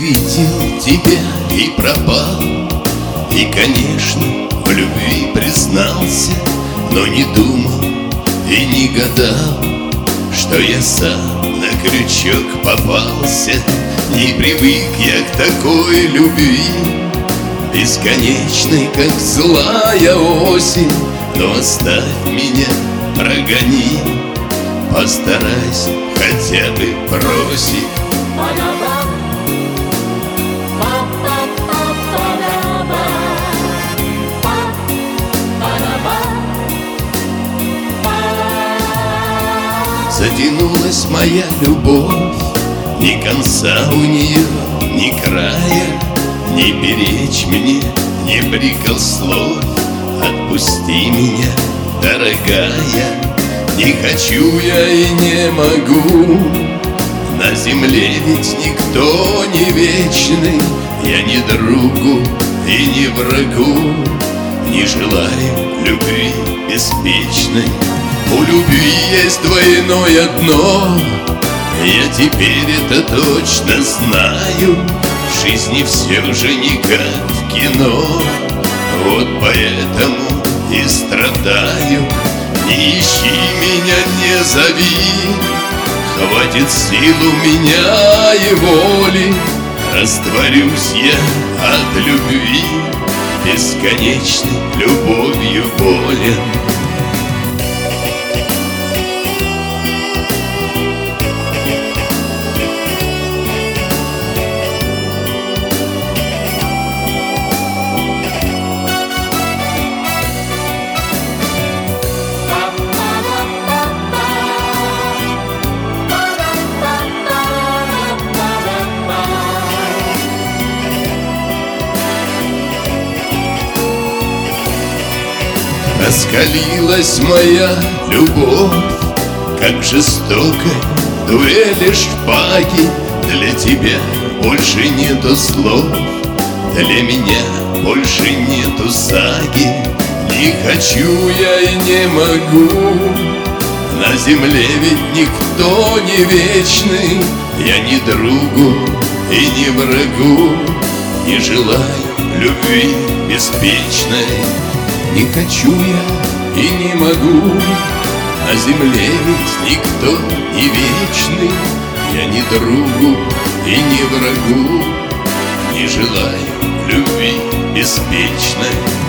увидел тебя и пропал. И, конечно, в любви признался, но не думал и не гадал, что я сам на крючок попался. Не привык я к такой любви, бесконечной, как злая осень. Но оставь меня, прогони, постарайся, хотя бы бросить. Затянулась моя любовь, ни конца у нее, ни края. Не перечь мне, не прикословь, отпусти меня, дорогая. Не хочу я и не могу, на земле ведь никто не вечный. Я ни другу и ни врагу не желаю любви беспечной. У любви есть двойное дно, я теперь это точно знаю. В жизни все же не как в кино, вот поэтому и страдаю. Не ищи меня, не зови, хватит сил у меня и воли. Растворюсь я от любви, бесконечной любовью болен. Раскалилась моя любовь, как жестокой дуэли шпаги. Для тебя больше нету слов, для меня больше нету саги. Не хочу я и не могу, на земле ведь никто не вечный. Я ни другу и ни врагу не желаю любви беспечной. Не хочу я и не могу, на земле ведь никто не вечный. Я ни другу и ни врагу не желаю любви беспечной.